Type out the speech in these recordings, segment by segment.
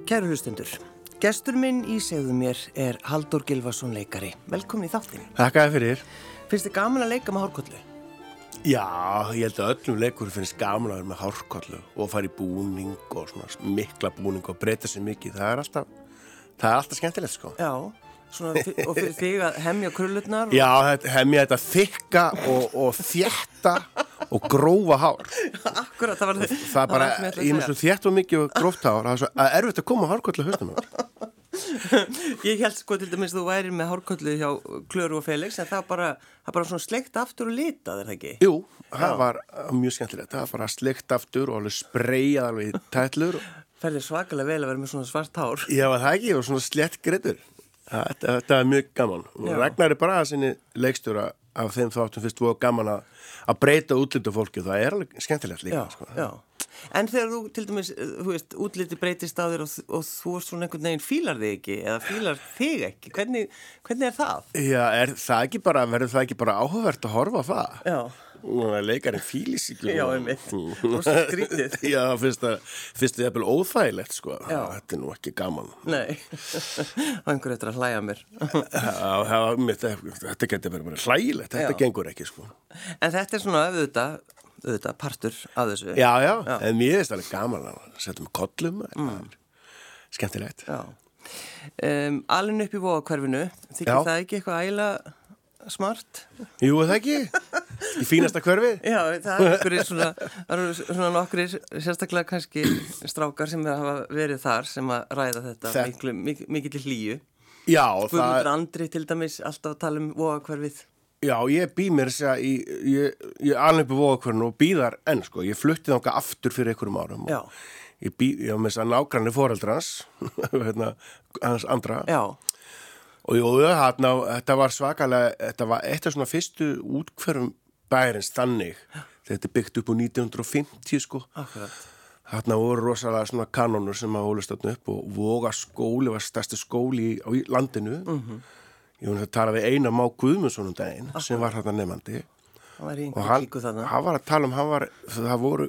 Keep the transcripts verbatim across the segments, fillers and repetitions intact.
Kæru hlustendur, gestur minn í Segðu mér er Halldór Gylfason leikari. Velkomin í þáttinn. Þakkaði fyrir. Finnst þið gaman að leika með hárkollu? Já, ég held að öllum leikur finnst gaman að vera með hárkollu og fara í búning og svona mikla búning og breyta sér mikið. Það er alltaf, það er alltaf skemmtilegt, sko. Já, svona, og fyrir þig að hemja krullurnar? Og... Já, hemja þetta þykka og, og þétta og grófa hár. Akkurat, það var það. Það er bara, ég er með svo þétt og mikið og gróft hár, það er svo erfitt að koma hárkollu haustum á. Ég held sko til dæmis þú væri með hárkollu hjá Klöru og Felix, en það bara, það bara svona sleikt aftur og litað, er það ekki? Jú, það var mjög skemmtilegt. Það var bara sleikt aftur og alveg spreyjað alveg í tætlur. Ferðir svakalega vel að vera með svona svart hár. Já, það ekki, og svona slett greittur. Þetta, þetta er mjög gaman. Og Ragnar er bara að sinni leikstjóra af þeim þáttum fyrst voru gaman að, að breyta útliti fólki. Það er alveg skemmtilegt líka. Já, sko. já. En þegar þú, til dæmis, þú veist, útliti breytist á þér og, og þú erst svona einhvern veginn fílar þig ekki eða fílar þig ekki, hvernig, hvernig er það? Já, er það ekki bara, verður það ekki bara áhugavert að horfa á það? Já. Leikarinn fílis ekki. Já, einmitt. Og svo skrítið. Já, finnst það, finnst það jafnvel óþægilegt, sko. Já. Þetta er nú ekki gaman. Nei, og einhver eftir að hlæja mér. Já, þetta, þetta getur verið bara hlægilegt, þetta Já. gengur ekki, sko. En þetta er svona auðvitað, auðvitað partur af þessu. Já, já, Já. en mér finnst það gaman að setja með kollum, mm. skemmtilegt. Já. Um, alin upp í Vogahverfinu, þykir Já. það ekki eitthvað ægilega smart? Jú, er það ekki? Í fínasta hverfi? Já, það er okkur svona, það eru svona nokkrir, sérstaklega kannski strákar sem hafa verið þar sem að ræða þetta Þe- miklu, mik mikill hlýju. Já, Guðmundur það, Andri til dæmis alltaf að tala um Vogahverfið. já, ég bý mér þess að ég, ég, ég alveg upp í Vogahverfinu og býðar enn, sko. Ég flutti þangað aftur fyrir einhverjum árum. Já. Og ég bý, ég var með þess að nágranni foreldrans, hérna, hans Andra. Já, Og jú, þarna, þetta var svakalega, þetta var eitt af svona fyrstu útkverfum bæjarins þannig. Þetta er byggt upp á nítján hundruð og fimmtíu, sko. akkurat. Þarna voru rosalega svona kanónur sem að hólust þarna upp og Vogaskóli var stærsti skóli í, á í landinu. Mhm. Ég var að tala við Einar Má Guðmundsson um daginn sem var þarna nefandi. Það var í Og einhver hann, kíku þarna. hann var að tala um, hann var, það voru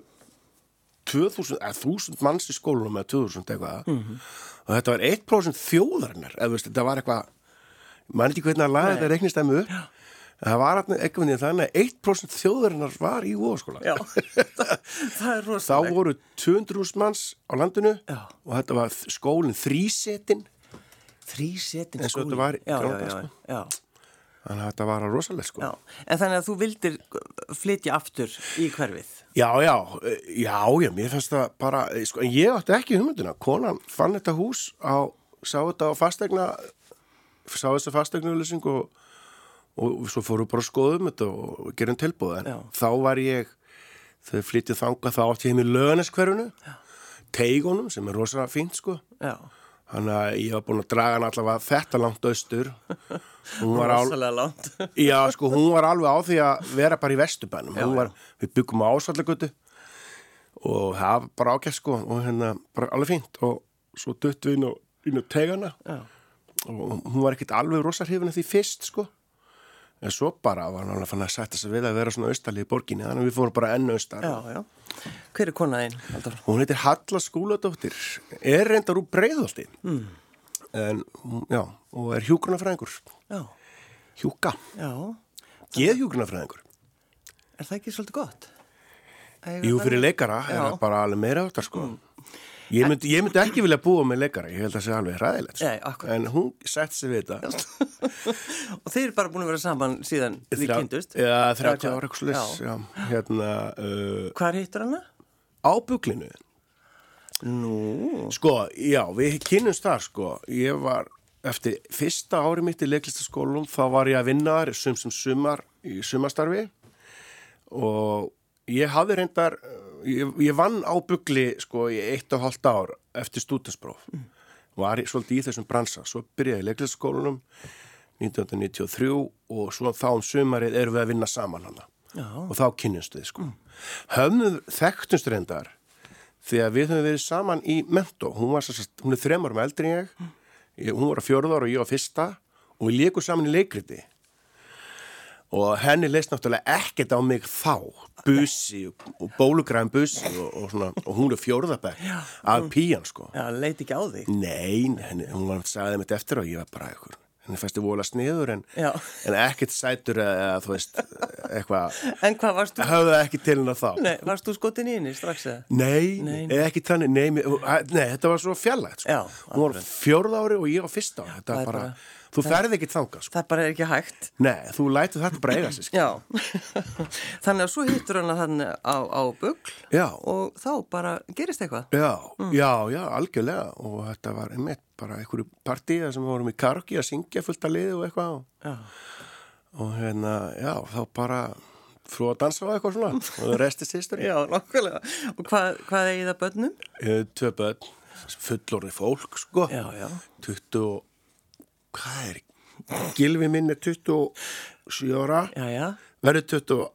tvö þúsund, eða þúsund manns í skólanum eða tvö þúsund eitthvað. Mhm. Og þetta var eitt prósent þjóðarinnar, eða veist, þetta var eitthvað, maður ekki hvernig að laga þetta reiknistæmi upp. En það var eitthvað niður þannig að eitt prósent þjóðarinnar var í Vogaskóla. Já, það er Þá rosalega. voru tvö hundruð þúsund manns á landinu Já. og þetta var skólinn þrísetin. Þrísetin Eins og skóli. þetta var í Já, já, gamla já, daga, já. Þannig að þetta var rosalega, sko. Já, en þannig að þú vildir flytja aftur í hverfið. Já, já, já, já, mér fannst það bara, sko, en ég átti ekki hugmyndina. Konan fann þetta hús á, sá þetta á fastegna, sá þessa fastegnuðlýsing og, og svo fóru bara að skoðum þetta og gerum tilbúð. En Já. þá var ég, þegar flyttið þangað, þá átti ég heim í Löganeskverfinu, Teigunum, sem er rosalega fínt, sko. Já, Þannig að ég var búin að draga hann allavega þetta langt austur. Hún var á, rosalega langt. já, sko, hún var alveg á því að vera bara í Vesturbænum. Já, Hún var, já. við byggum á Ásvallagötu og það var bara ágætt, sko, og hérna, bara alveg fínt. Og svo duttum við inn á, inn á Teigana Já, og hún var ekkert alveg rosa hrifin af því fyrst, sko. En svo bara var hann alveg fann að sætta sig við að vera svona austalið í borginni, þannig að við fórum bara enn austar. já, já. Hver er konaðinn, Halldór? Hún heitir Halla Skúladóttir, er reyndar úr Breiðholti, mm. en, hún- já, og er hjúkrunarfræðingur, Já, hjúka, já. geðhjúkrunarfræðingur. Er það ekki svolítið gott? Eiga Jú, það- fyrir leikara er Já. það bara alveg meira áttar, sko. Ég myndi, ég myndi ekki vilja búa með leikara, ég held að það sé alveg hræðilegt, sko. Nei, akkurat. En hún sett sig við þetta. Og þeir eru bara búin að vera saman síðan við Þrjá- kynntust. Já, þrjátíu þrjátíu ára, eitthvað svoleiðis, já. Hérna, uh, Hvar hittur hana? á Buglinu. Nú, Sko, já, við kynnumst þar, sko. Ég var, eftir fyrsta ári mitt í leiklistaskólum, þá var ég að vinna þar sum sem sumar í sumarstarfi og ég hafði reyndar, ég, ég vann á Bugli, sko, í eitt og hálft ár eftir stúdentspróf. Mm. Var ég svolítið í þessum bransa. Svo byrjaði ég í leiklistaskólunum nítján hundruð níutíu og þrjú og svo þá um sumarið erum við að vinna saman hana. já, Og þá kynnumst við, sko. Mm. Höfum þekktumst reyndar því að við höfum verið saman í Mentó. Hún, var, hún er þrem árum eldri en ég. ég. Hún var á fjórða ára og ég á fyrsta og við leikum saman í leikriti. og henni leist náttúrulega ekkert á mig þá, busi og bólugræðin busi og, og svona, og hún er fjórðabæk af pían, sko. Já, leit ekki á þig. Nei, henni, hún var sagði mitt eftir og ég var bara eitthvað, henni fæsti vola sniður en, en ekkert sætur eða, þú veist, eitthvað. En hvað varst þú? Höfðu ekki til hennar þá. Nei, varst þú skotin í henni strax eða? Nei, nei, nei. Ekki þannig, nei, nei, þetta var svo fjarlægt, sko. Já, hún var fjórða ári og ég var fyrsta ári, þetta var bara... bara Þú ferði ekki þangað, sko. Það bara er ekki hægt. Nei, þú lætur þetta bara eiga sig, sko. Já. Þannig að svo hittur hana þannig á, á Bugl. Já. Og þá bara gerist eitthvað. Já, mm. já, já, algjörlega. Og þetta var einmitt bara einhverju partíða sem vorum í karaoke að syngja fullt að liði og eitthvað. Já. Og hérna, já, þá bara frú að dansa á eitthvað svona. Og resti sýstur. Já, nokkulega. Og hvað, hvað er í það börnum? Tvö börn, fullorðið fólk, sko. Já, já. tuttugu Hvað er? Gylfi minn er tuttugu og sjö ára. Já, já. Verður tuttugu...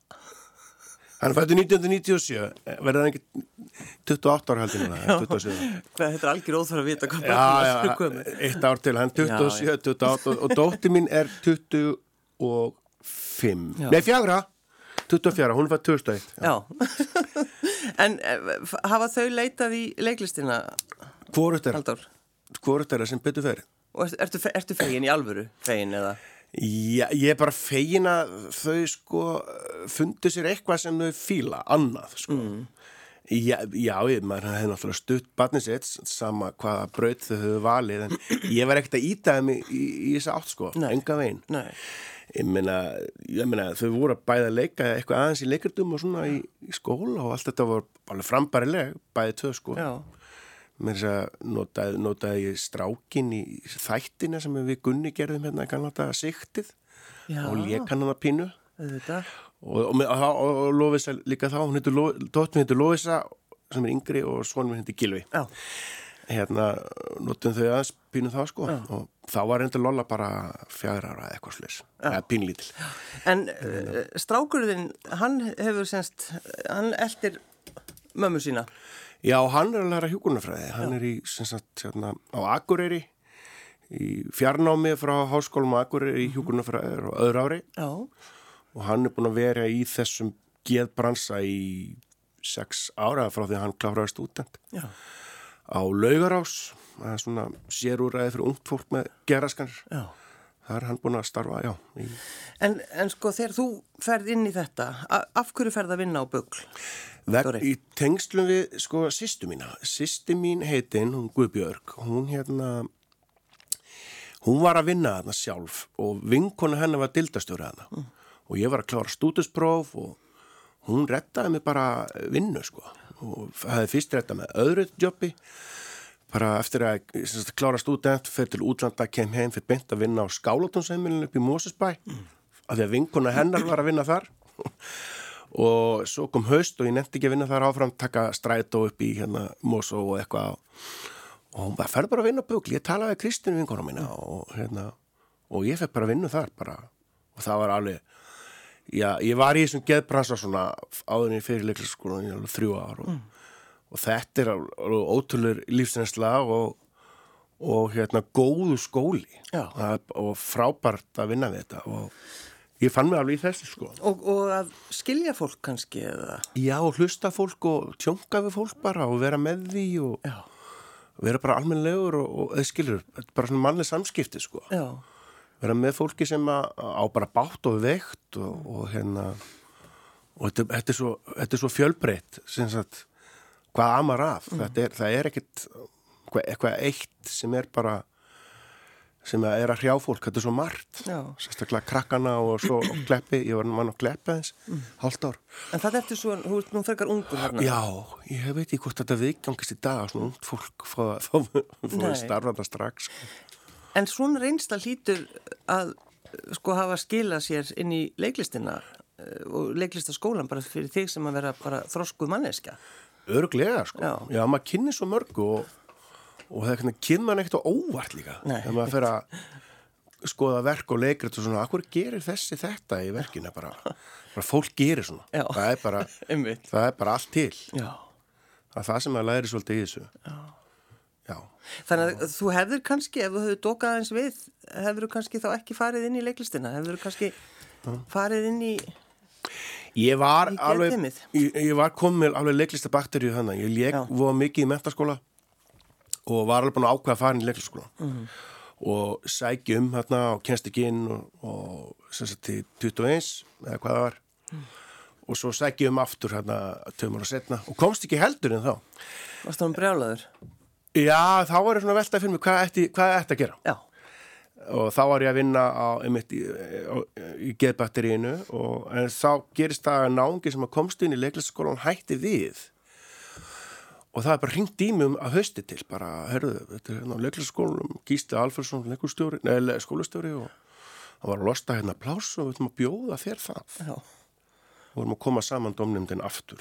Hann fættu nítján hundruð níutíu og sjö. Verður hann ekki tuttugu og átta ára heldur núna? tuttugu og sjö. Hvað, þetta er algjör óþarf að vita hvað já, já, komið. Eitt ár til. Hann tuttugu og sjö, tuttugu og átta og dóttir mín er tuttugu og fimm. Já. Nei, fjögra. tuttugu og fjögur. Hún var tvö þúsund og eitt. Já. já. En hafa þau leitað í leiklistina? Hvorugt er? Hvorugt er það sem betur fyrir? Og ertu, ertu fegin í alvöru? Fegin eða? Já, ég er bara fegin að þau sko fundu sér eitthvað sem þau fíla, annað sko. Mm. Já, já, ég, maður hefði náttúrulega stutt barnið sitt, sama hvaða braut þau höfðu valið, en ég var ekkert að íta þeim í, í, í þessa átt sko, Nei. enga veginn. Nei. Ég meina, ég meina, þau voru að bæða að leika eitthvað aðeins í leikardum og svona í, í skóla og allt þetta var alveg frambærileg, bæði tvö sko. Já. Mér þess að notaði, notaði ég strákin í þættina sem við Gunni gerðum hérna, kannan þetta siktið Já. og lék hann hana pínu Þetta. og, og, og, og, og Lófisa líka þá, hún heitur dóttir heitur Lófisa sem er yngri og svonum heitir Gylfi. Já. Hérna notum þau aðeins pínu þá sko Já. og þá var reynda Lolla bara fjögra ára eða eitthvað slis, eða pínlítil. En uh, strákurinn, hann hefur semst, hann eldir mömmu sína. Já, hann er að læra hjúkrunarfræði. Hann Já. er í, sem sagt, hérna, á Akureyri, í fjarnámi frá Háskólum á Akureyri í hjúkrunarfræði og öðru ári. Já. Og hann er búin að vera í þessum geðbransa í sex ára frá því að hann kláraði stúdent. Já. Á Laugarás, það er svona sérúræði fyrir ungt fólk með geðraskanir. Já. Það er hann búin að starfa, já. Í... En, en sko, þegar þú ferð inn í þetta, af hverju ferð að vinna á Bugl? Veg, í tengslum við, sko, systur mína. Systur mín heitin, hún Guðbjörg, hún hérna, hún var að vinna þarna sjálf og vinkona hennar var dildastjóri þarna. Mm. Og ég var að klára stúdinspróf og hún rettaði mig bara vinnu, sko. Og hefði fyrst rettað með öðru jobbi. Bara eftir að sagt, klára stúdent, fyrir til útlanda, kem heim, fyrir beint að vinna á Skálatónsheimilinu upp í Mosesbæ, mm. af því að vinkona hennar var að vinna þar. Og svo kom haust og ég nefndi ekki að vinna þar áfram, taka strætó upp í hérna Mosó og eitthvað. Og hún bara, ferð bara að vinna á Bugl, ég talaði við Kristínu vinkona mína mm. og hérna, og ég fekk bara að vinna þar bara. Og það var alveg, já, ég var í þessum geðbransa svona áðurinn í fyrirleiklisskólanum í alveg þrjú ár og mm. Og þetta er alveg ótrúlega lífsreynsla og, og hérna góðu skóli að, og frábært að vinna við þetta og ég fann mig alveg í þessu sko. Og, og að skilja fólk kannski eða? Já, og hlusta fólk og tjónka við fólk bara og vera með því og Já. vera bara almennlegur og, og eða skilur, bara svona mannleg samskipti sko. Já. Vera með fólki sem að, á bara bátt og veikt og, og hérna og þetta, þetta er svo, þetta er svo fjölbreytt sem sagt hvað amar af, mm. þetta er, það er ekkit eitthvað, eitthvað eitt sem er bara sem er að hrjá fólk, þetta er svo margt Já. sérstaklega krakkana og svo og kleppi, ég var mann á kleppi aðeins mm. hálft ár. En það eftir svo, þú veist, nú frekar ungur hérna. Já, ég veit ekki hvort þetta viðgangist í dag, svona ungt fólk fóði starfa þetta strax. En svona reynsla hlýtur að sko hafa skilað sér inn í leiklistina og leiklistaskólan bara fyrir þig sem að vera bara þroskuð manneskja. Örglega, sko. Já, Já maður kynni svo mörgu og, og það kynna maður ekkert á óvart líka. Nei. Þegar maður fer að skoða verk og leikrit og svona, akkur gerir þessi þetta í verkinu? Bara, bara fólk gerir svona. Já. Það er bara, það er bara allt til. Já. Það er það sem maður læri svolítið í þessu. Já. Já. Þannig að þú hefur kannski, ef þú hefur dokað eins við, hefur þú kannski þá ekki farið inn í leiklistina? Hefur þú kannski farið inn í Ég var Í alveg, geðteymið? ég, ég var komið með alveg leiklista bakteríu þannig. Ég lék Já. voða mikið í menntaskóla og var alveg búin að ákveða að fara inn í leiklistaskóla. Mm. Og sæki um þarna og kennst ekki inn og, og sem sagt til tuttugu og eins eða hvað það var. Mm. Og svo sæki um aftur þarna tveimur ára setna og komst ekki heldur en þá. Varst það um brjálaður? Já, þá var ég svona veltað fyrir mig hvað ætti, hvað ætti að gera. Já. Og þá var ég að vinna á, einmitt, í, í geðbatteríinu og en þá gerist það að náungi sem að komst inn í leiklistaskólan hætti við og það er bara hringt í mig um að hausti til bara, herðu, þetta er hérna á leiklistaskólanum Gísli Alfreðsson, leikustjóri, neða skólastjóri og það var að losta hérna pláss og við ætlum að bjóða þér það Já. og við ætlum að koma saman dómnefndin aftur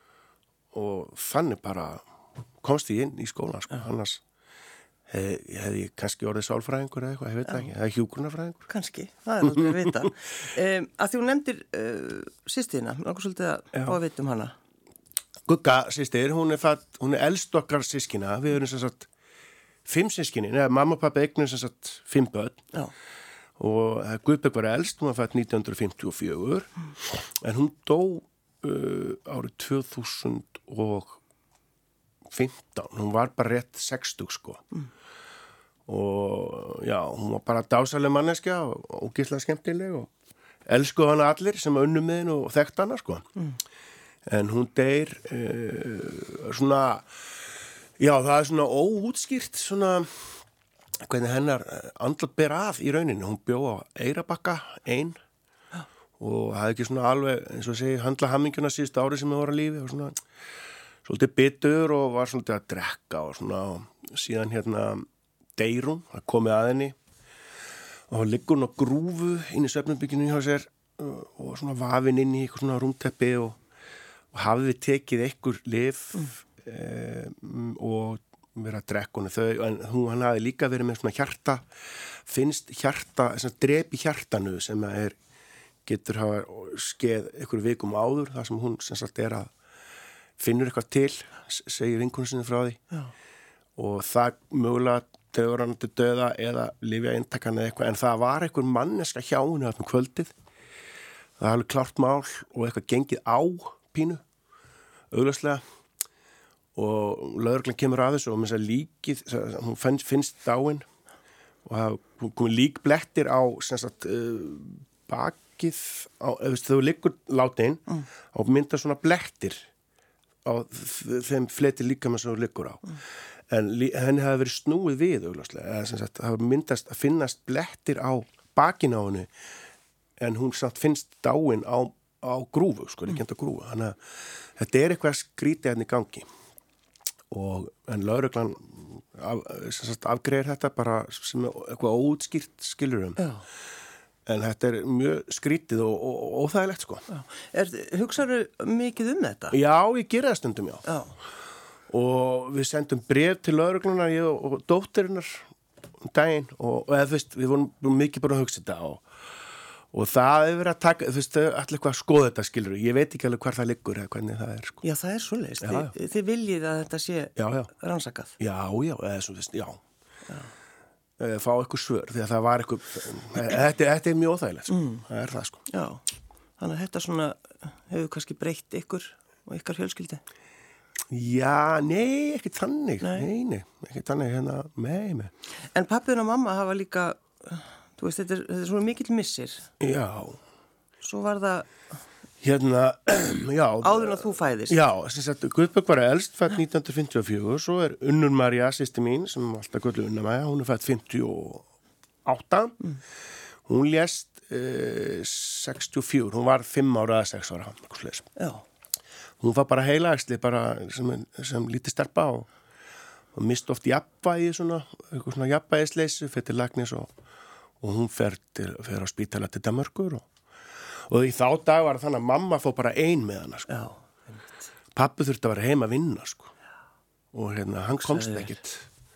og þannig bara komst ég inn í skólan sko, annars Hef, hefði ég kannski orðið sálfræðingur eða eitthvað, ég veit það ekki, eða hjúgrunarfræðingur. Kannski, það er náttúrulega að vita. um, að því hún nefndir uh, sýstina, náttúrulega svolítið að fá að vita um hana. Gugga, sýstir, hún er, það, hún er elst okkar sískina, við erum sem sagt fimm sískinni, neða mamma og pappa eignum sem sagt fimm börn. Já. Og Guðbjörg var elst, hún var fætt nítján hundruð fimmtíu og fjögur, mm. en hún dó uh, árið tvö þúsund og fimmtán, hún var bara rétt sextug sko mm. og já, hún var bara dásaleg manneskja og, og gísla skemmtileg og elskuð hana allir sem unnum með henn og þekkt hana sko mm. en hún deyr uh, svona já, það er svona óútskýrt svona hvernig hennar andlat ber af í rauninu, hún bjó á Eyrarbakka ein ja. Og hafði ekki svona alveg eins og segi handla hamingjuna síðust ári sem það voru á lífi og svona svolítið bitur og var svolítið að drekka og svona og síðan hérna deyr hún, það komið að henni og þá liggur hún á grúfu inn í svefnherberginu hjá sér og svona vafin inn í eitthvað svona rúmteppi og, og hafði tekið einhver lyf mm. um, og verið að drekka henni þau en hún hann hafði líka verið með svona hjarta finnst hjarta, svona drepi hjartanu sem er, getur hafa skeið einhver vikum áður þar sem hún sem sagt er að finnur eitthvað til, segir vinkonum sinni frá því Já. Og það mögulega dögur hann til döða eða lifja inntakan eða eitthvað en það var einhver manneska hjá henni á þessum kvöldið það er alveg klárt mál og eitthvað gengið á pínu augljóslega og lögreglan kemur að þessu og með þess að líkið hún finnst, finnst dáin og það komið líkblettir á sem sagt uh, bakið á, ef þú liggur látin mm. og mynda svona blettir á þeim fleti líka með sem þú liggur á. Mm. En lí, henni hafi verið snúið við augljóslega, eða sem sagt, það myndast að finnast blettir á bakinu á henni, en hún samt finnst dáin á, á grúfu, sko, ekki enda grúfu. Þannig að þetta er eitthvað skrítið henni í gangi. Og, en lögreglan af, sem sagt, afgreiðir þetta bara sem eitthvað óútskýrt skilurum. Já. En þetta er mjög skrítið og, og, og óþægilegt, sko. Er, hugsaðu mikið um þetta? Já, ég gera það stundum, já. Já. Og við sendum bréf til lögreglunar, ég og, og dóttirinnar um daginn og, og eða, þú veist, við vorum mikið bara að hugsa þetta og, og það er verið að taka, þú veist, allir eitthvað að skoða þetta, skilur. Ég veit ekki alveg hvar það liggur eða hvernig það er, sko. Já, það er svoleiðist. Þi, þið viljið að þetta sé já, já. rannsakað? Já, já, eða svo, veist, já. Já. Fá eitthvað svör, því að það var eitthvað þetta, þetta er mjög óþægilegt sko. mm. það er það sko Já, þannig að þetta svona hefur kannski breytt ykkur og ykkar fjölskyldi Já, nei, ekki þannig nei, nei, nei ekki þannig hérna, nei, nei En pappin og mamma hafa líka þú veist, þetta er, þetta er svona mikill missir Já Svo var það Hérna, já Áður en að þú fæðist Já, sem sagt, Guðbjörg var elst fætt nítján hundruð fimmtíu og fjögur Svo er Unnur María, systir mín sem alltaf kölluð Unna Maja, hún er fætt fimmtíu og átta mm. Hún lést eh, sextíu og fjögur Hún var fimm ára eða sex ára Já Hún var bara heilaæxli bara sem, sem lítið stelpa og, og mist oft jafnvægi svona, eitthvað svona jafnvægisleysi fyrir til læknis og, og hún fer, til, fer á spítala til Danmörkur og Og í þá dag var þannig að mamma fór bara ein með hana, sko. Já. Pappi þurfti að vera heima að vinna, sko. Já. Og hérna, hann komst ekkert.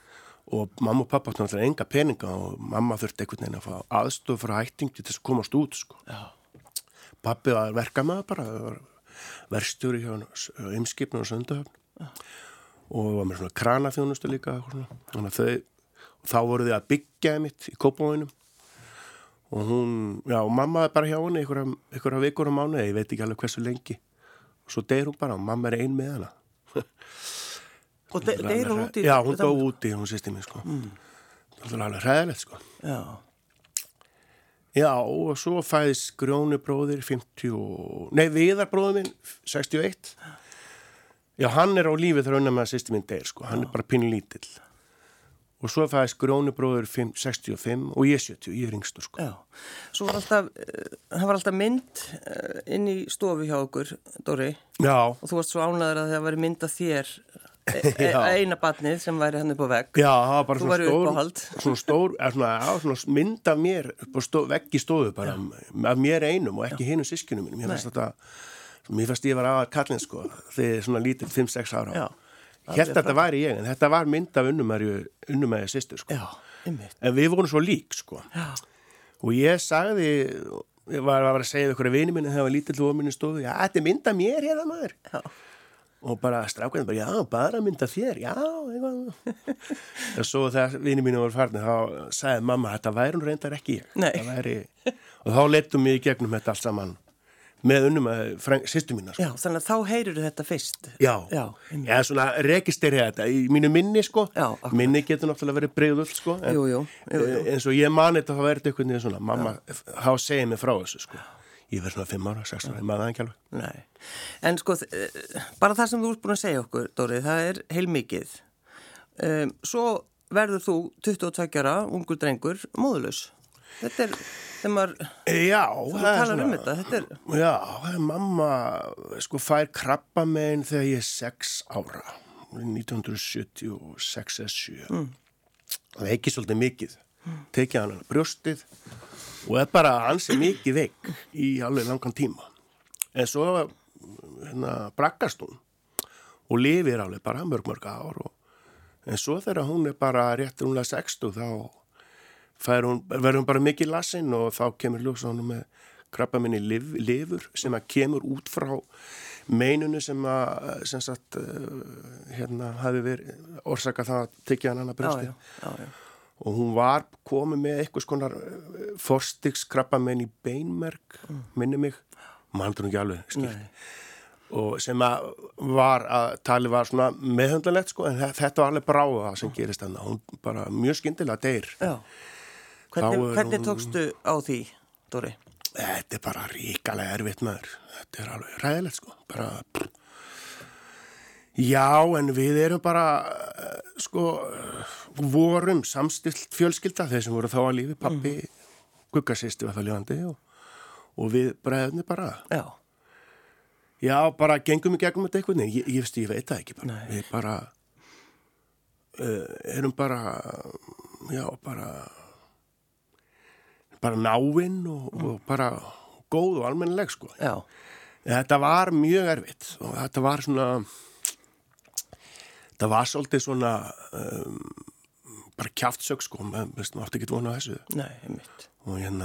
Og mamma og pappa áttu náttúrulega enga peninga og mamma þurfti einhvern veginn að fá aðstoð fyrir hættingi til þess að komast út, sko. Já. Pappi var verkamaður bara, verkstjóri hjá Eimskipinu og Söndahöfn. Já. Og var með svona kranaþjónustu líka, svona. Þannig að þau, þá voru þau að byggja mitt í Kópavoginum. og hún, já, og mamma er bara hjá henni einhverja, einhverja vikur á mánuði, ég veit ekki alveg hversu lengi og svo deyr hún bara og mamma er ein með hana. Og de deyr hún úti? Já, hún dó úti, hún sýsti mig, sko. Mm. Það var alveg hræðilegt, sko. Já. Já, og svo fæðist Grjóni bróðir fimmtíu, nei, Viðar bróðir minn sextíu og eitt. Já, hann er á lífi þegar unna með að sýsti minn deyr, sko. Hann Já. Er bara pínu lítill. Og svo fæðist Grjóni bróðir sextíu og fimm og ég sjötíu, ég er yngstur, sko. Já, svo var alltaf, það var alltaf mynd inn í stofu hjá okkur, Dóri. Já. Og þú varst svo ánæður að það væri mynd af þér, e eina barnið sem væri hann upp á vegg. Já, það var bara þú svona stór, uppáhald. svona stór, svona, já, svona mynd af mér upp á stó, vegg í stofu bara, já. Af mér einum og ekki hinum sískinum mínum. Mér fannst þetta, mér fannst ég var aðað kallinn, sko, þegar svona lítið fimm sex ára. Já. Hérna þetta væri ég, en þetta var mynd af unnumæri, unnumæri sýstur, sko. Já, einmitt. En við vorum svo lík, sko. Já. Og ég sagði, ég var, var að segja ykkur að vini minni þegar var lítill og minni stofu, já, þetta er mynd af mér hérna, maður. Já. Og bara strákarnir bara, já, bara mynd af þér, já, eitthvað. Og svo þegar vini mínu voru farnir, þá sagði mamma, þetta væri hún reyndar ekki ég. Nei. Það væri, og þá leittum við í gegnum þetta allt saman. Með unnum að sýstu mína, sko. Já, þannig að þá heyrur þetta fyrst. Já, já, já svona registeri þetta í mínu minni, sko. Já, minni getur náttúrulega verið breyðull, sko. En, jú, jú, jú, jú. eins og ég mani þetta, þá verður eitthvað niður svona. Mamma, þá segir mér frá þessu, sko. Ég verður svona fimm ára, sex ára, ég maður það ekki alveg. Nei, en sko, bara það sem þú ert búin að segja okkur, Dóri, það er heilmikið. Um, svo verður þú tuttugu og tveggja ára, ungur drengur, móðulaus. Þetta er, þegar maður, já, þú talar um þetta, þetta er... Já, mamma, sko, fær krabbamein þegar ég er sex ára, nítján hundruð sjötíu og sex eða sjö. Mm. Það er ekki svolítið mikið. Mm. Tekið hann að brjóstið og er bara ansi mikið veik í alveg langan tíma. En svo, hérna, braggast hún og lifir alveg bara mörg, mörg ár. Og, en svo þegar hún er bara rétt rúmlega sextug, þá Hún, verður hún bara mikið lasinn og þá kemur ljós á hún með krabbamein í liv, lifur sem að kemur út frá meinunu sem að sem sagt, hérna hafi verið orsaka það að tekja hann annað brjósti. Já, já, já, já. Og hún var komið með eitthvað skonar forstigs krabbamein í beinmerg, mm. minni mig, mannur hún ekki alveg skilt. Nei. Og sem að var að tali var svona meðhundalegt, sko, en þetta var alveg bráða sem gerist þarna. Hún bara mjög skyndilega deyr. Já. Hvernig, hvernig tókstu á því, Dóri? Þetta er bara ríkalega erfitt, maður. Þetta er alveg ræðilegt, sko. Bara, já, en við erum bara, sko, vorum samstilt fjölskylda, þeir sem voru þá að lífi, pappi, mm. guggasýsti var það lifandi og, og við bræðinni bara. Já. Já, bara gengum í gegnum þetta eitthvað, nei, ég, ég, ég veit það ekki bara. Nei. Við bara, uh, erum bara, já, bara... bara náinn og, mm. og bara góð og almennileg, sko. Já. Þetta var mjög erfitt og þetta var svona þetta var svolítið svona um, bara kjaftsök, sko, maður átti ekki vona á þessu. Nei, einmitt. Og hérna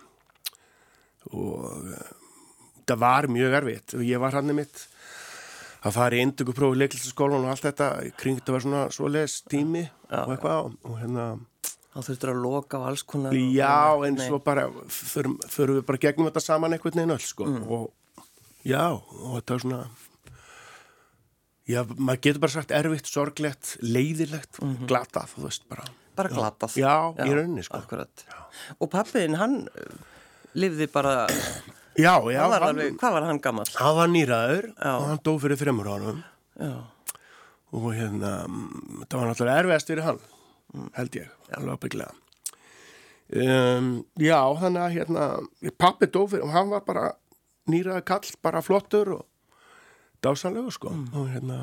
og þetta var mjög erfitt og ég var hann mitt að fara í inntökuprófi í leiklistarskólanum og allt þetta, kring þetta var svona svoleiðis tími Já. Og eitthvað og hérna Þá þurftur að loka á alls konar. Já, en nei. Svo bara förum, förum við bara gegnum þetta saman einhvern veginn öll, sko. Mm. Og já, og þetta er svona, já, maður getur bara sagt erfitt, sorglegt, leiðilegt, mm -hmm. glatað, þú veist, bara. Bara glatað. Já, já, í rauninni, sko. Akkurat. Já. Og pappiðinn, hann lifði bara, já, já. Var hann, alveg, hvað var hann gamall? Hann var nýraður og hann dó fyrir þremur árum. Já. Og hérna, það var náttúrulega erfiðast fyrir hann. Held ég, alveg ábyggilega. Um, já, þannig að hérna, pappi dó fyrir og hann var bara nýraði kall, bara flottur og dásanlegur, sko. Mm. Og hérna,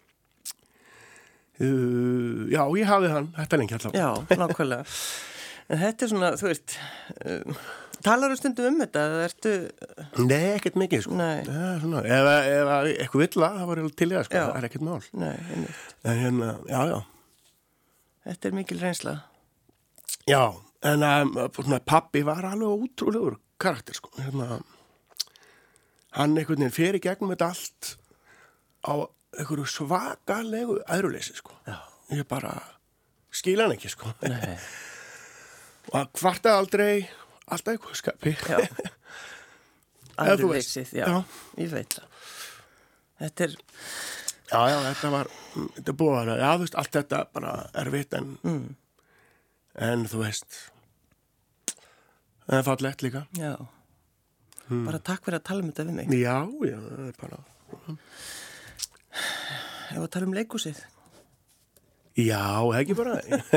uh, já, ég hafði hann, þetta lengi allavega. Já, nákvæmlega. En þetta er svona, þú veist, um, talar þú stundum um þetta, eða ertu... Nei, ekkert mikið, sko. Nei. Ja, svona, ef, ef eitthvað villa, það var til í það, sko, já. Það er ekkert mál. Nei, einmitt. En hérna, já, já. Þetta er mikil reynsla. Já, en um, pappi var alveg ótrúlegur karakter, sko. Hérna, hann einhvern veginn fer í gegnum þetta allt á einhverju svakalegu æðruleysi, sko. Já. Ég bara skil hann ekki, sko. Nei. Og hann kvartaði aldrei, alltaf eitthvað skapi. Já. Aðri leysið, já. já. Ég veit það. Þetta er... Já, já, þetta var, þetta er búið að, já, þú veist, allt þetta bara erfitt en, mm. en þú veist, það er fallegt líka. Já. Mm. Bara takk fyrir að tala um þetta við mig. Já, já, það er bara... Mm. Ef að tala um leikhúsið. Já, ekki bara.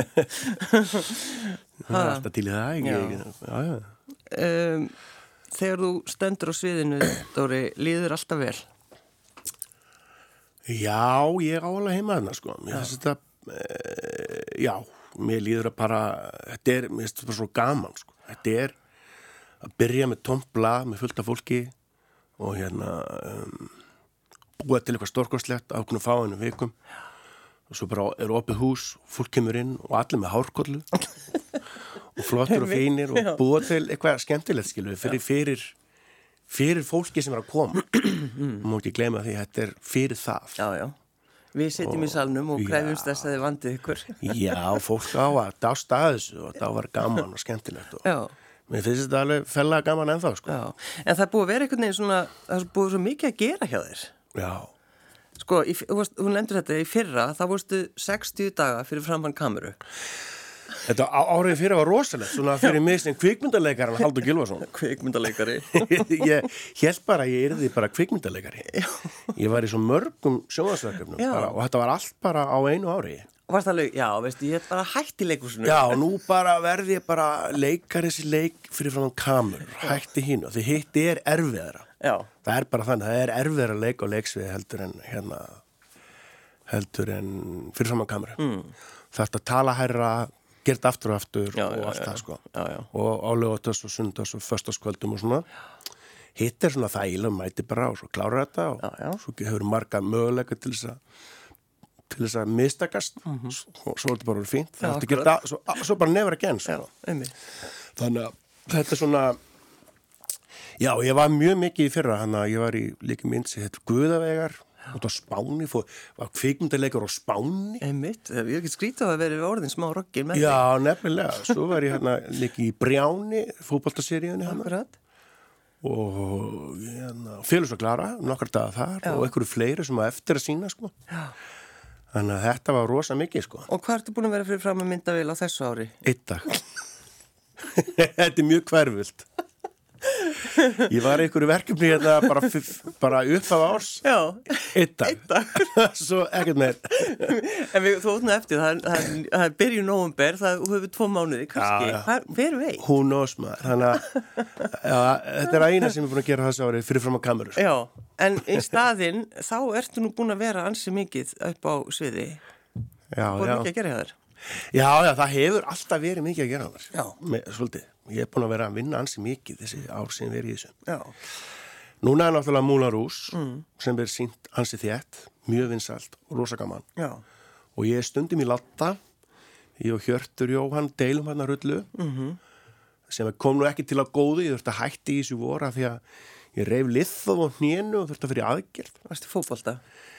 Það er alltaf til í það, ekki? Já, já. já. Um, þegar þú stendur á sviðinu, Dóri, líður alltaf vel? Já, ég er álega heima þarna, sko. Mér finnst þetta, e, já, mér líður að bara, þetta er, mér finnst þetta bara svo gaman, sko. Þetta er að byrja með tómt blað, með fullt af fólki og hérna um, búa til eitthvað stórkostlegt, ákveðnum fáinu vikum. Og svo bara er opið hús, fólk kemur inn og allir með hárkollu og flottur og fínir og búa til eitthvað skemmtilegt, skilur, fyrir, fyrir, fyrir fólki sem er að koma. Má ekki gleyma því, þetta er fyrir það. Já, já. Við setjum og, í salnum og krefjumst þess að þið vandið ykkur. Já, fólk á að dásta að þessu og það var gaman og skemmtilegt. Og já. Mér finnst þetta alveg fellega gaman ennþá, sko. Já, en það er búið að vera einhvern veginn svona, það er búið svo mikið að gera hjá þér. Já. Sko, í, hún lendur þetta í fyrra, þá vorstu sextíu daga fyrir framann kameru. Þetta árið fyrir var rosalegt, svona fyrir mig sem kvikmyndaleikaran Halldór Gylfason. Kvikmyndaleikari. Ég held bara að ég yrði bara kvikmyndaleikari. Ég var í svo mörgum sjónvarpsverkefnum og þetta var allt bara á einu ári. Varst það leik? Já, veistu, ég er bara hætt í leikhúsinu. Já, nú bara verði ég bara leikari þessi leik fyrir framann kameru, hætti hínu. Því hitti er erfiðara. Já. Það er bara þannig, það er erfiðar að leika á leiksviði heldur en hérna heldur en fyrir saman kameru. Mm. Það er að tala hærra, gera þetta aftur og aftur já, og já, allt já, það sko. Já, já. Og á laugardags og sunnudags og föstudagskvöldum og svona. Hitt er svona þægilega, mæti bara og svo klára þetta og já, já. Svo hefur marga möguleika til þess að til þess að mistakast mm -hmm. og svo er þetta bara fínt. Það er gera svo, svo bara never again sko. Já, þannig að þetta er svona já, ég var mjög mikið í fyrra, hann að ég var í líka mynd sem heit Guðavegar út á Spáni, fór, var kvikmyndaleikar á Spáni. Einmitt, ég hef ekki skrítið að vera við orðin smá roggir með því. Já, nefnilega, svo var ég hérna líka í Brjáni, fótboltaseríunni hann. Akkurat. Og hérna, Félus og Klara, nokkar dagar þar já. Og einhverju fleiri sem var eftir að sína, sko. Já. Þannig að þetta var rosa mikið, sko. Og hvað ertu búin að vera fyrir fram að myndavél á þessu ári? Eitt dag. Þetta er mjög hverfult. Ég var í einhverju verkefni hérna bara, bara upp af árs. Já. Eitt dag. Eitt dag. Svo ekkert meir. En við þú ótna eftir, það er, það er, það er byrjun nóvember, það hefur tvo mánuði, kannski. Já, já. Hver veit? Who knows, maður. Þannig að ja, þetta er að eina sem ég er búin að gera þessu ári fyrir fram á kameru. Já, en í staðinn, þá ertu nú búin að vera ansi mikið upp á sviði. Já, Búin já. Mikið að gera hjá þér. Já, já, það hefur alltaf verið mikið að gera þér. Já. Með, svolítið. Ég er búin að vera að vinna ansi mikið þessi ár sem verið í þessu. Já. Núna er náttúrulega Moulin Rouge mm. sem er sýnt ansi þétt, mjög vinsælt og rosa gaman. Já. Og ég er stundum í Latta, ég og Hjörtur Jóhann deilum hann að rullu, mm-hmm. sem kom nú ekki til að góðu, ég þurfti að hætti í þessu vora því að ég reif liðþóð á hnénu og þurfti að fyrir aðgerð. Varstu fótbolta?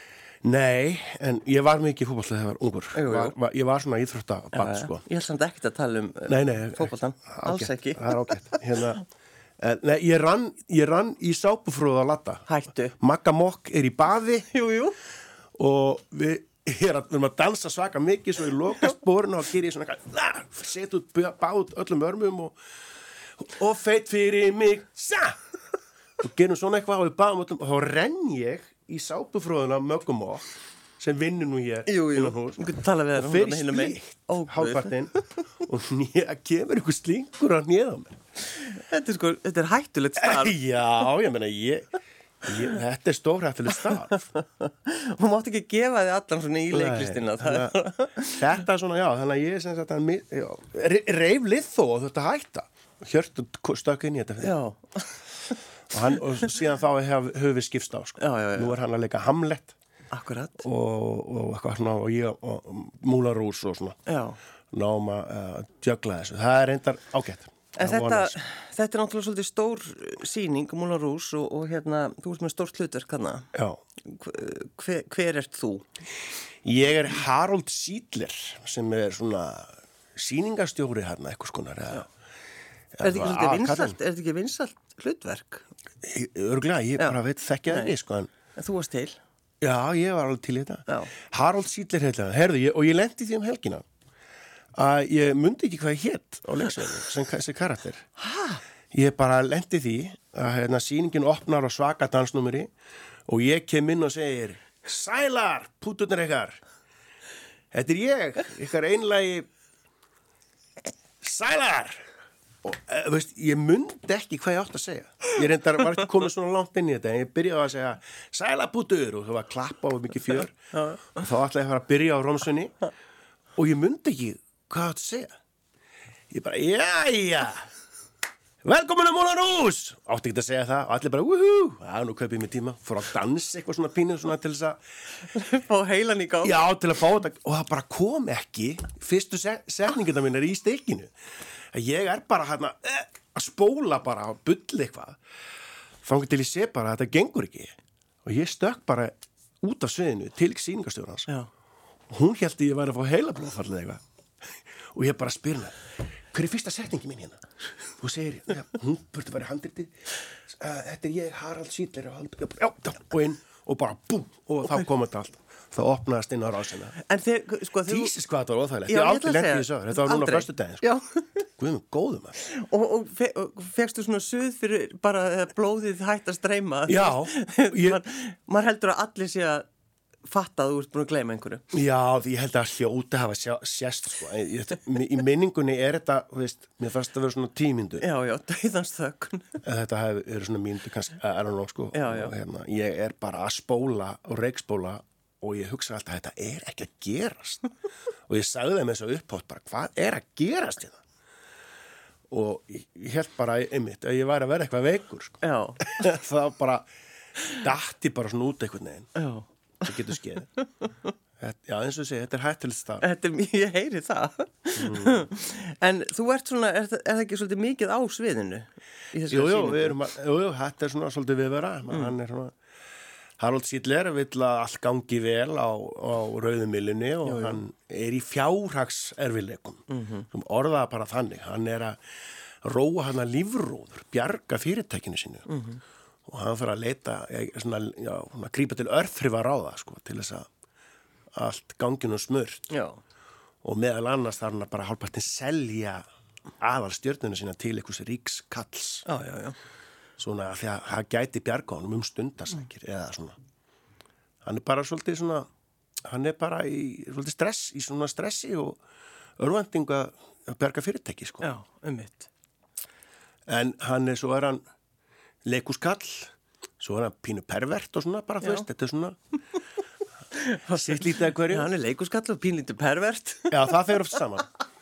Nei, en ég var mikið fótbolta þegar ég var ungur. Jú, jú. Var, var, ég var svona íþróttabarn, sko. Ég held samt ekkert að tala um nei, nei, fótboltan, alls ekki. Það er ágætt. Hérna, nei, ég rann, ég rann í sápufrúðu á Latta. Hættu. Magga Mokk er í baði. Jú, jú. Og við erum að dansa svaka mikið, svo ég lokast borinu og gerir ég svona eitthvað, set út báð öllum örmum og, og feit fyrir mig, sa! Og gerum svona eitthvað og við báðum öllum og þá renn ég í sápufrúðuna Möggu Mokk sem vinnur nú hér jú, jú. Þú getur talað við og fyrir slíkt hálfpartinn og nýja, kemur ykkur slingur að nýða mér. Þetta er sko, þetta er hættulegt starf. Já, ég meina, ég, ég þetta er stórhættulegt starf. Hún mátt ekki gefa þig allan svona í leiklistina. Þetta er svona, já, þannig að ég sem sagt að reif lið þó og þetta hætta. Hjörtur stökk inn í þetta. Já. Og, hann, og síðan þá höfum við skipst á sko. já, já, já. Nú er hann að leika Hamlet. Akkurat. Og, og eitthvað svona og ég og Moulin Rouge og svona. Já. Náum að uh, jögla þessu. Það er reyndar ágætt. En þetta, þetta er náttúrulega svolítið stór sýning Moulin Rouge og, og hérna, þú ert með stórt hlutverk hana. Já. Hver, hver ert þú? Ég er Harold Siedler sem er svona sýningastjóri hérna eitthvað skonar. Já. Er þetta ekki svolítið vinsalt, er þetta ekki vinsalt hlutverk? Örglega, ég Já. bara veit þekkja það ekki, sko. En, En þú varst til? já, ég var alveg til í þetta. Já. Harold Siedler heitlega, herðu, ég, og ég lendi því um helgina að ég mundi ekki hvað ég hétt á leiksviðinu sem þessi karakter. Hæ? Ég bara lendi því að hérna, sýningin opnar á svaka dansnúmeri og ég kem inn og segir Sælar, púturnar ykkar. Þetta er ég, ykkar einlagi Sælar. Og e, veist, ég mundi ekki hvað ég átt að segja. Ég reyndar var ekki komið svona langt inn í þetta en ég byrjaði að segja Sælapútur og það var klappa og mikið fjör og þá ætlaði ég að fara að byrja á rómsunni og ég mundi ekki hvað átt að segja. Ég bara, jæja, velkomin að Moulin Rouge! Átti ekki að segja það og allir bara, wúhú, já, nú kaupið mér tíma, fór að dansa eitthvað svona pínu svona til þess að Fá heilan í gang. já, til að fá þetta og það bara kom ekki fyrstu se setningina minnar í steikinu. Ég er bara hérna eh, að spóla bara og bulla eitthvað þannig til ég sé bara að þetta gengur ekki og ég stökk bara út af sviðinu til sýningarstjórans Já. og hún hélt að ég væri að fá heila blóðfall eða eitthvað og ég bara spyr hana hver er fyrsta setningi mín hérna? Þú segir, ja, hún burde vera handritið uh, þetta er ég, Harold Siedler og, já, já, og inn og bara búm og þá kom þetta allt það opnaðist inn á rásina En þeir, sko, þeir... Tísis hvað þetta var óþægilegt, Já, ég ég aldrei ætla að lenti segja. í þessu þetta var núna á Aldrei. föstudaginn sko. Já. Guðum góðum að Og, og, fe, og fegstu svona suð fyrir bara að blóðið hætt að streyma. Já, ég- Man, maður heldur að allir sé að fatta að þú ert búin að gleyma einhverju. Já, því ég held að hljóta hafa sjá, sést sko. ég, í minningunni er þetta þú veist, mér fannst að vera svona tímyndu Já, já, dauðans þögn. þetta hefur verið svona mínútu kannski, I don't know sko Já, já. og hérna, ég er bara að spóla og reikspóla og ég hugsa alltaf þetta er ekki að gerast og ég sagði þeim þess að upphátt bara hvað er að gerast hérna og ég, ég held bara einmitt að ég væri að vera eitthvað veikur sko. Já, það bara datti bara svona út einhvern veginn já. það getur skeið já eins og sé, þetta er hættilegt stað Þetta er, mjög- ég heyri það. Mm. En þú ert svona, er, það- er það ekki svolítið mikið á sviðinu? Í þessari jú, jú, sýningu? við erum að, jú, jú, þetta er svona svolítið viðvera mm. hann er svona Harold Siedler vill að allt gangi vel á, á rauðumilunni og jú, jú. Hann er í fjárhagserfileikum mm -hmm. sem orðaða bara þannig hann er að róa hann að lífróður bjarga fyrirtækinu sínu mm -hmm. og hann fyrir að leita svona, já, svona, grípa til örþrifa ráða sko, til þess að allt ganginu smurt Já. og meðal annars þarf hann að bara hálfpartin selja aðal stjörnuna sína til einhvers ríks kalls Já, já, já. svona því að það gæti bjarga honum um stundasækir mm. eða svona hann er bara svolítið svona hann er bara í svolítið stress í svona stressi og örvendingu að bjarga fyrirtæki sko Já, um mitt. en hann er svo er hann leikuskall svo er hann pínu pervert og svona bara þú veist, þetta er svona sitt lítið að hverju Já, hann er leikuskall og pínlítið pervert. já, það fer oft saman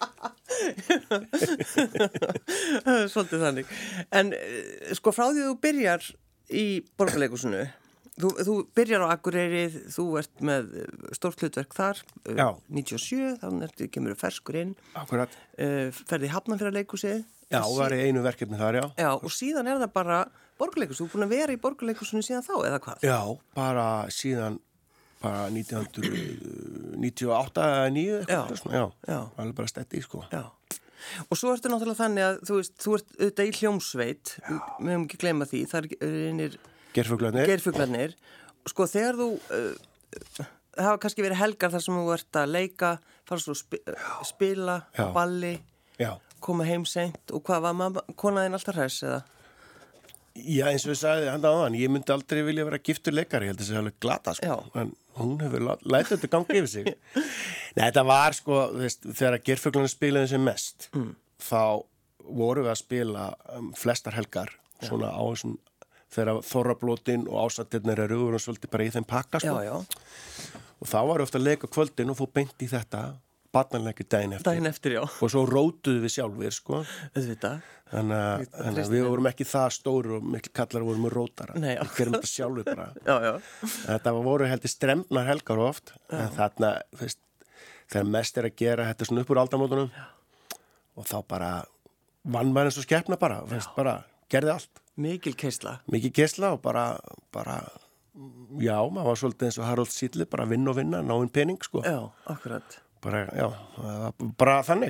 Svolítið þannig. En eh, sko frá því þú byrjar í Borgarleikhúsinu, þú, þú byrjar á Akureyri, þú ert með stórt hlutverk þar, eh, Já. níutíu og sjö, þannig að kemur ferskur inn, akkurat uh, ferði í Hafnarfjarðarleikhúsið. já, var í einu verkefni þar, já Já, og síðan er það bara Borgarleikhúsið, þú er búin að vera í Borgarleikhúsinu síðan þá, eða hvað? já, bara síðan bara nítján hundruð níutíu og átta eða níu Já. já, Já. alveg bara stetti sko Já. Og svo ertu náttúrulega þannig að þú veist, þú ert auðvitað í hljómsveit, við höfum ekki gleyma því, það er einir Geirfuglarnir geirfuglarnir. Sko þegar þú, uh, það hafa kannski verið helgar þar sem þú ert að leika, fara svo að spi, uh, spila, Já. balli, já, koma heim seint og hvað var mamma, konaðinn alltaf hress eða? já, eins og við sagði hann á hann, ég myndi aldrei vilja vera giftur leikari, ég held að það sé alveg glata sko, Já. en hún hefur lá- lætið þetta gangi yfir sig Nei, þetta var sko, þú veist, þegar Geirfuglarnir spilaði sem mest mm. þá voru við að spila um, flestar helgar svona á þessum þegar Þorrablótin og Ásatirnir eru voru svolítið bara í þeim pakka sko. Já, já, og þá var ofta að leika kvöldin og fór beint í þetta barnanleiki daginn eftir daginn eftir, já, og svo rótuðu við sjálfur sko. auðvitað. þannig að, þannig að við vorum ekki það stóru og miklu kallar vorum með rótara Nei, við hverjum þetta sjálfur bara Já, já, þetta voru heldur stremnar helgar oft en þarna, veist, þegar mest er að gera þetta svona upp úr aldamótunum já. Og þá bara vann maður eins og skepna bara, veist, bara gerði allt mikil keisla. mikið gesla og bara, bara já, maður var svolítið eins og Harold Siedler bara vinn og vinna, náinn pening sko Já, akkurat. bara, já, það var bara þannig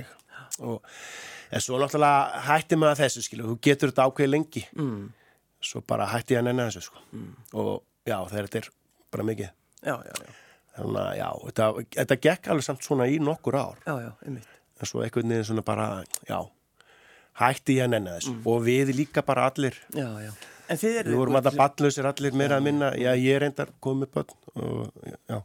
og en svo náttúrulega hætti maður þessu, skilur, þú getur þetta ákveði lengi mm. svo bara hætti ég að nenna þessu, sko mm. og já, þegar þetta er bara mikið já, já, já. Þannig að já, þetta, þetta gekk alveg samt svona í nokkur ár já, já, einmitt en svo einhvern veginn svona bara, já hætti ég að nenna þessu mm. og við líka bara allir já, já. En þið eru við vorum alltaf ballslausir allir meira að minna já, ég reyndar komið börn og já,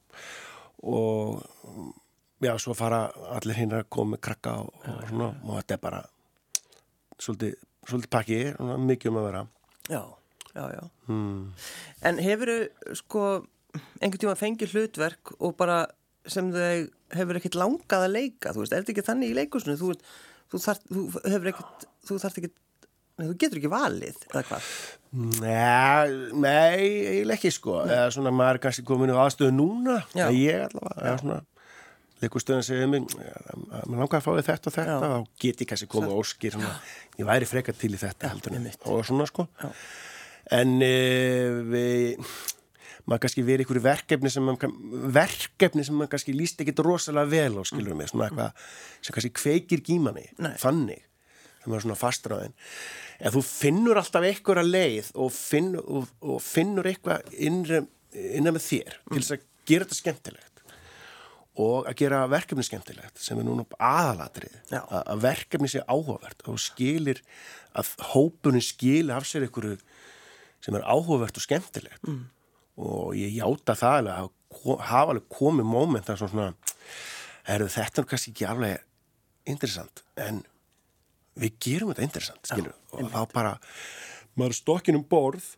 og já, svo fara allir hinn að koma með krakka og, og svona, og þetta er bara svolítið, svolítið pakki, mikið um að vera. Já, já, já. Hmm. En hefurðu, sko, einhvern tíma fengið hlutverk og bara sem þau hefur ekkert langað að leika, þú veist, er þetta ekki þannig í leikusinu? Þú, þú, þarf, þú hefur ekkert, þú þarft ekki, nei, þú getur ekki valið, eða hvað? Nei, nei, eiginlega ekki, sko. Nei. Eða svona, maður er kannski komin í aðstöðu núna, eða ég allavega, eða svona, leikustöðin segir mig, maður langar að fá þið þetta og þetta, já. Þá get ég kannski komið og óskir, svona, ég væri frekar til í þetta, já, heldur en, og svona, sko. Já. En e, við, maður kannski verið ykkur verkefni sem maður, verkefni sem maður kannski líst ekkit rosalega vel á, skilur mig, svona eitthvað sem kannski kveikir gímanni, þannig, sem er svona fastræðin. En þú finnur alltaf einhverja leið og, finn, og, og finnur eitthvað innra, innan með þér til þess að gera þetta skemmtilegt. Og að gera verkefni skemmtilegt sem er núna aðalatrið að verkefni sé áhugavert og skilir að hópunin skilir af sér einhverju sem er áhugavert og skemmtilegt mm. og ég játa það alveg að hafa alveg komið moment að svona er þetta kannski ekki alveg interessant en við gerum þetta interessant skilur Já, og þá bara maður er stokkin um borð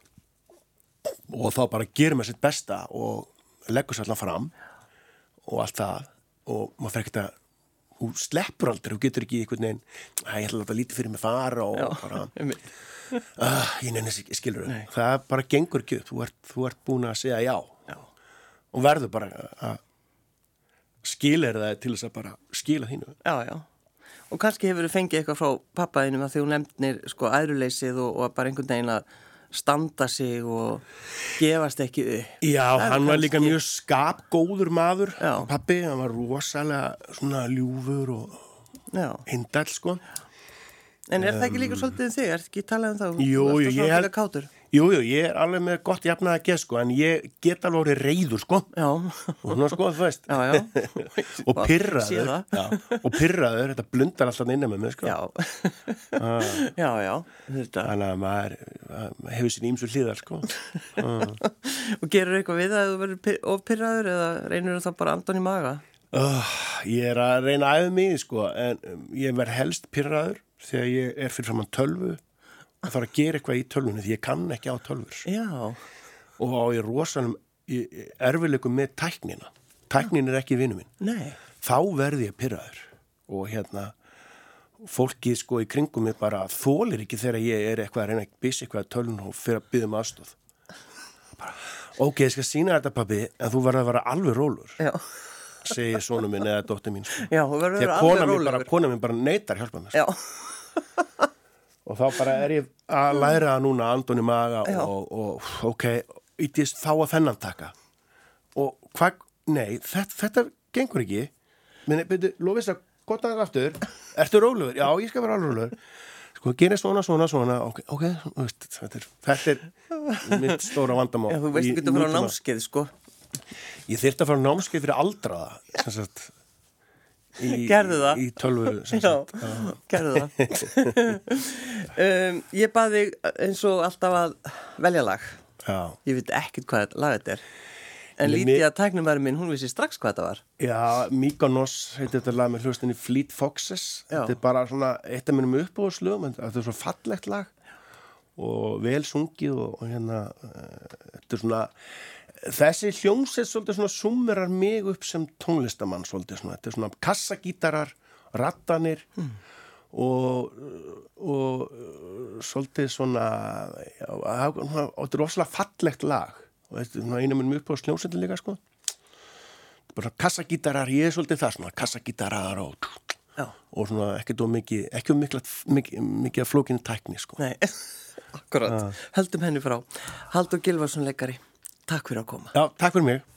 og þá bara gerum við sitt besta og leggur sér allan fram og allt það og maður fer ekkert að þú sleppur aldrei, þú getur ekki einhvern veginn að ég ætla að láta lítið fyrir mig fara og já, bara uh, ég nenni sig, skilur þau, það bara gengur ekki upp, þú ert, þú ert búin að segja já, já. Og verður bara að skila það til þess að bara skila þínu. Já, já, og kannski hefur þú fengið eitthvað frá pappaðinum að því hún nefnir sko æðruleysið og, og bara einhvern veginn að standa sig og gefast ekki upp. Já, hann var líka mjög skapgóður maður, Já. Pappi, hann var rosalega svona ljúfur og hindall, sko. En er um, það ekki líka svolítið um þig? Er það ekki talað um það? Jú, jú, ég held, jú, jú, ég er alveg með gott jafnað að geð, sko, en ég get alveg orðið reiður, sko. Já. Og svona, sko, þú veist. Já, já. og pirraður. Já, og pirraður, þetta blundar alltaf innan með mig, sko. Já. ah. Já, já. Þetta. Þannig að maður, maður hefur sín ímsu hliðar, sko. ah. Og gerur eitthvað við það að þú verður of pirraður eða reynur það bara andan í maga? Uh, ég er að reyna að æfa mig, sko, en um, ég verð helst pirraður þegar ég er fyrir framan tölvu að fara að gera eitthvað í tölvunni því ég kann ekki á tölvur. Já. Og á ég rosalum erfiðleikum með tæknina. Tæknin er ekki vinur minn. Nei. Þá verði ég pirraður og hérna fólkið sko í kringum mig bara þolir ekki þegar ég er eitthvað að reyna að byssi eitthvað að tölvun og fyrir að byggja um aðstoð. Bara, ok, ég skal sína þetta pabbi en þú verður að vera alveg rólur. Já. Segir sonu minn eða dóttir mín sko. Já, hún verður að vera alveg rólegur. Þegar kona mín bara neitar hjálpa mér. Já. Og þá bara er ég að læra núna andun í maga og, og ok, ítist þá að þennan taka. Og hvað, nei, þetta, þetta gengur ekki. Menni, byrju, lofist að gott aðeins aftur. Ertu rólegur? Já, ég skal vera alveg rólegur. Sko, gera svona, svona, svona. Ok, ok, veist, þetta er, þetta er mitt stóra vandamál. Já, þú veist ekki að fara á námskeið, sko. Ég þyrfti að fara á námskeið fyrir aldraða, sem sagt. Í, gerðu það í tölvu já, já. Gerðu það um, ég baði eins og alltaf að velja lag já. Ég veit ekkert hvað lag þetta er en lítið að tæknumæri minn, hún vissi strax hvað þetta var. Já, Mykonos heitir þetta lag með hlustinni Fleet Foxes já. Þetta er bara svona eitt af mínum uppbúðslögum þetta er svo fallegt lag og vel sungið og, og hérna uh, þetta er svona þessi hljómsveit svolítið svona summerar mig upp sem tónlistamann svolítið svona, þetta er svona kassagítarar, rattanir mm. og, og svolítið svona, já, þetta er rosalega fallegt lag og þetta er svona einu minnum upp á hljómsveitin líka sko, bara kassagítarar, ég er svolítið það svona, kassagítarar og, og svona ekkert og mikið, ekki um mikið, mikið, mikið af flókinu tækni sko. Nei, akkurat, ah. Höldum henni frá, Halldór Gylfason leikari. Takk fyrir að koma. Já, takk fyrir mig.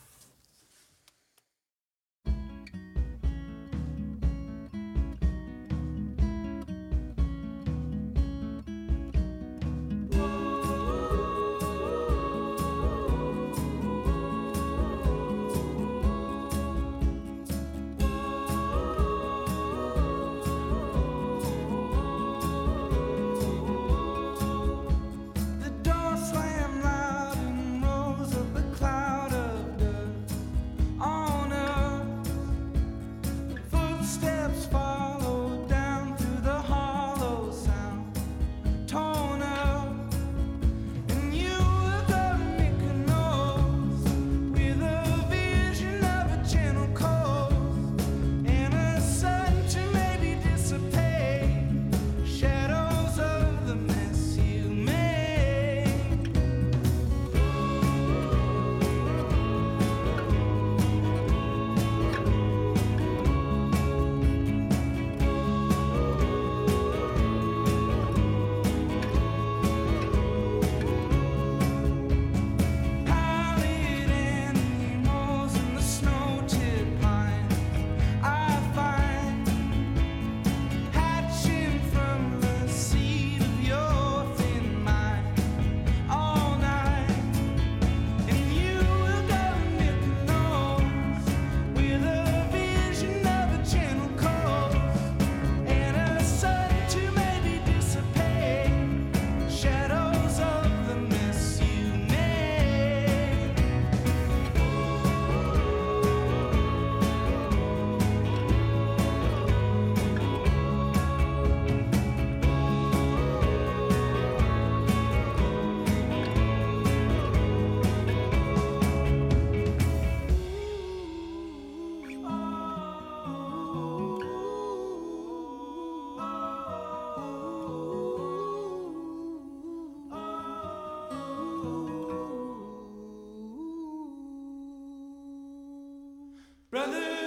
Brothers